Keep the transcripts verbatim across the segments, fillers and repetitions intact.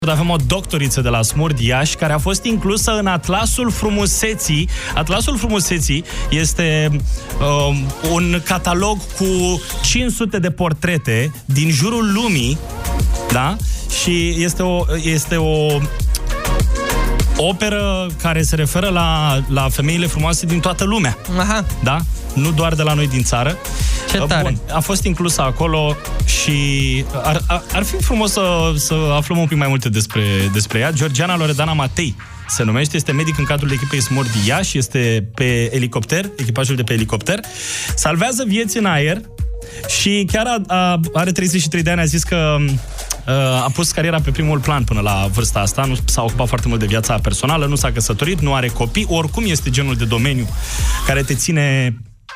Avem o doctoriță de la Smurd, Iași, care a fost inclusă în Atlasul Frumuseții. Atlasul Frumuseții este uh, un catalog cu cinci sute de portrete din jurul lumii, da? Și este o, este o operă care se referă la, la femeile frumoase din toată lumea. Aha. Da? Nu doar de la noi din țară. Ce tare. Bun, a fost inclusă acolo și ar, ar, ar fi frumos să, să aflăm un pic mai multe despre, despre ea. Georgiana Loredana Matei se numește, este medic în cadrul echipei Smurd Iași, este pe elicopter, echipajul de pe elicopter, salvează vieți în aer și chiar a, a, are treizeci și trei de ani, a zis că a pus cariera pe primul plan până la vârsta asta, nu s-a ocupat foarte mult de viața personală, nu s-a căsătorit, nu are copii, oricum este genul de domeniu care te ține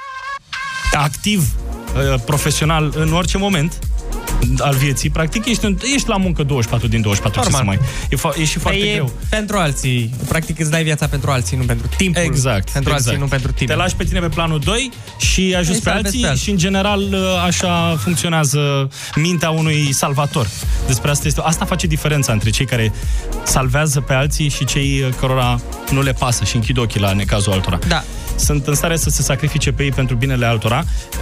activ, profesional în orice moment al vieții. Practic ești, ești la muncă douăzeci și patru din douăzeci și patru. Ce să mai... E, fa- e și foarte e greu. Pentru alții. Practic îți dai viața pentru alții, nu pentru timpul. Exact. Pentru exact. alții, nu pentru tine. Te lași pe tine pe planul doi și ajuți pe alții, pe alții și în general așa funcționează mintea unui salvator. Despre asta este. Asta face diferența între cei care salvează pe alții și cei cărora nu le pasă și închid ochii la necazul altora. Da. Sunt în stare să se sacrifice pe ei pentru binele altora.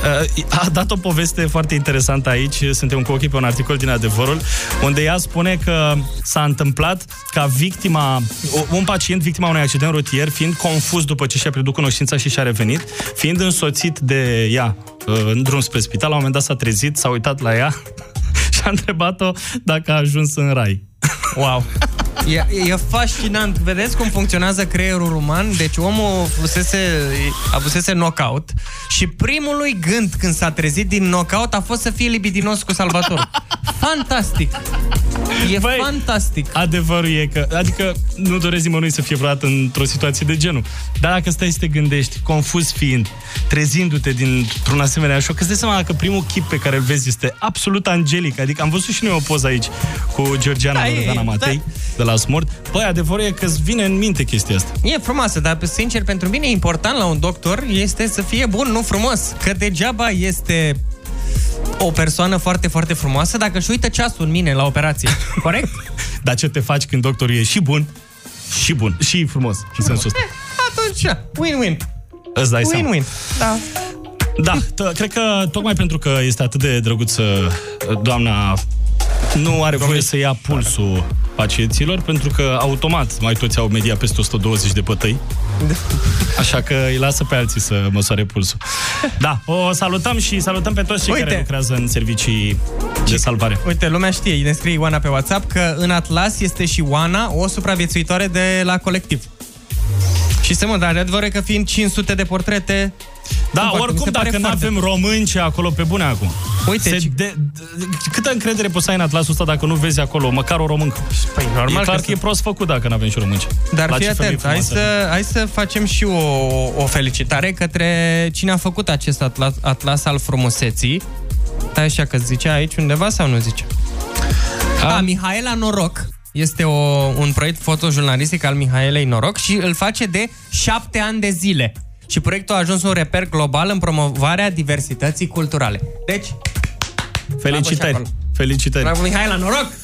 A dat o poveste foarte interesantă aici, suntem cu ochii pe un articol din Adevărul, unde ea spune că s-a întâmplat ca victima, un pacient, victima unui accident rutier, fiind confuz după ce și-a pierdut cunoștința și și-a revenit, fiind însoțit de ea în drum spre spital, la un moment dat s-a trezit, s-a uitat la ea și a întrebat-o dacă a ajuns în rai. Wow! E, e fascinant. Vedeți cum funcționează creierul uman? Deci omul fusese, avusese knockout și primul lui gând când s-a trezit din knockout a fost să fie libidinos cu Salvator. Fantastic! E Băi, fantastic! Adevărul e că, adică nu doresc nimănui să fie vreodată într-o situație de genul. Dar dacă stai să te gândești, confuz fiind, trezindu-te dintr-un asemenea șoc, că îți dai seama că primul chip pe care îl vezi este absolut angelic. Adică am văzut și noi o poză aici cu Georgiana da, Loredana Matei da. de la Smurd. Băi, adevărul e că îți vine în minte chestia asta. E frumoasă, dar sincer, pentru mine important la un doctor este să fie bun, nu frumos. Că degeaba este o persoană foarte, foarte frumoasă dacă își uită ceasul în mine la operație. Corect? Dar ce te faci când doctorul e și bun, și bun, și frumos, în sensul ăsta? Atunci, win-win. Îți dai seama. Win-win, da. Da, t- cred că tocmai pentru că este atât de drăguță doamna, nu are voie să ia pulsul pacienților, pentru că automat mai toți au media peste o sută douăzeci de bătăi. Așa că îi lasă pe alții să măsoare pulsul. Da, o salutăm și salutăm pe toți cei Uite. care lucrează în servicii de salvare. Uite, lumea știe, ne scrie Ioana pe WhatsApp că în Atlas este și Oana, o supraviețuitoare de la colectiv. Și să mă, dar adevărul că fiind cinci sute de portrete... Da, oricum, dacă nu avem români ce acolo pe bune acum. Uite, Se ci... de, de, câtă încredere poți să ai în Atlasul ăsta dacă nu vezi acolo măcar o româncă? Păi, normal e clar că, că, că e prost făcut dacă nu avem și românci. Dar la fii atent, hai să, hai să facem și o, o felicitare către cine a făcut acest atlas, atlas al frumuseții. Stai așa că zicea aici undeva sau nu zice? A, a Mihaela Noroc. Este o, un proiect fotojurnalistic al Mihaelei Noroc și îl face de șapte ani de zile. Și proiectul a ajuns un reper global în promovarea diversității culturale. Deci, felicitări! Felicitări! Bravo, Mihaela, noroc!